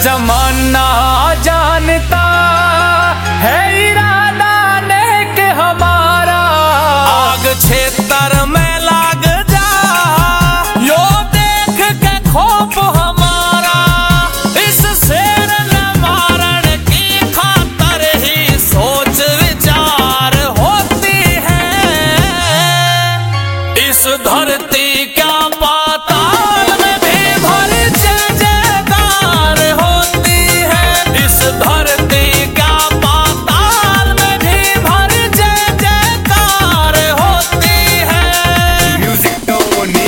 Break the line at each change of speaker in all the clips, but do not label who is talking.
जमाना जानता है इरादा नेक हमारा।
आग क्षेत्र में लाग जा यो देख के खौफ हमारा। इस शेर न मारण की खातर ही सोच विचार होती है। इस धरती क्या पाताल में भी भर जय जयकार होती है। इस धरती क्या पाताल में भी भर जय जयकार होती है।
म्यूजिक टोनी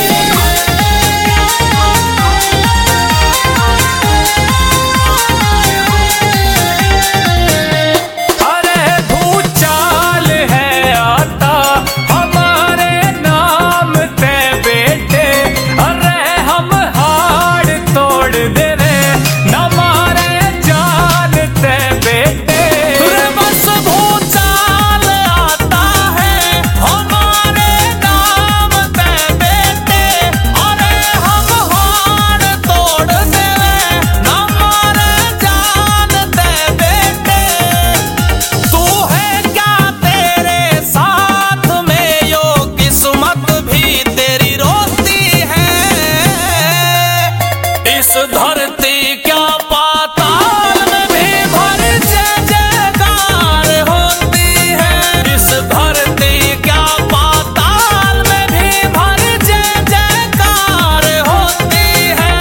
अरे भूचाल है आता हमारे नाम ते बेटे। अरे हम हाड़ तोड़ देवे न मारे जान ते बेटे।
रे बस भूचाल आता है हमारे नाम पे बेटे। अरे हम हाड़ तोड़ देवे न मारे जान दे बेटे। तू है क्या तेरे साथ में यो किस्मत भी तेरी रोती है। इस धरती क्या पाताल में भी भर जय जयकार होती है। इस धरती क्या पाताल में भी भर जय जयकार होती है।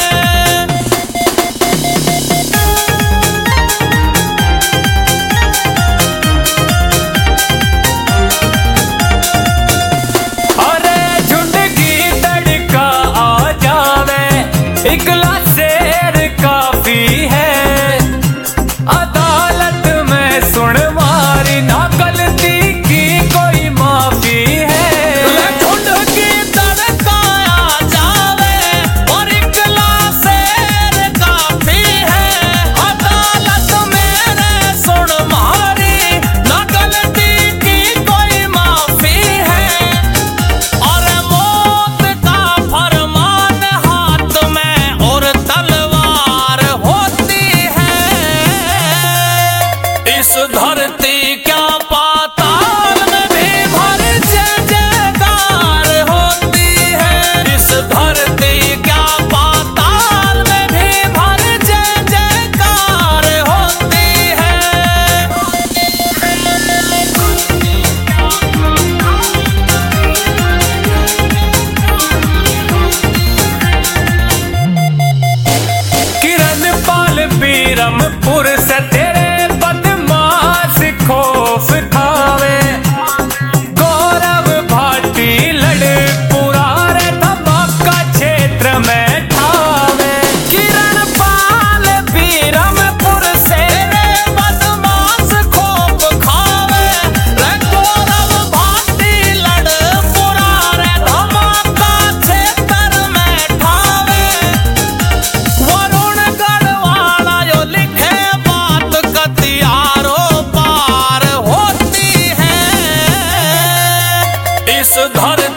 अरे झुंड की तड़का आ जावे इकला शेर काफी है। अदालत में सुनवारी ना गलती की कोई माफी है।
ढूंढ की तड़का आ जावे और इकला शेर काफी है। अदालत मेरे सुन मारी न गलती की कोई माफी है। और मौत का फरमान हाथ में और तलवार होती है। इस धरती क्या पाताल में भी भर जय जयकार होती है। इस धरती क्या पाताल में भी भर जय जयकार होती
किरण पाल पीरमपुर से तेरे बदमाश खौफ खावे। गौरव भाटी लड़े पुरारे धमाका क्षेत्र में ठावे।
किरण पाल पीरमपुर से रे बदमाश खौफ खावे। रे गौरव भाटी लड़ पुरारे धमाका क्षेत्र में ठावे। वरुण गढ़वाला यो लिखे बात कतियारों पार होती है। इस धरती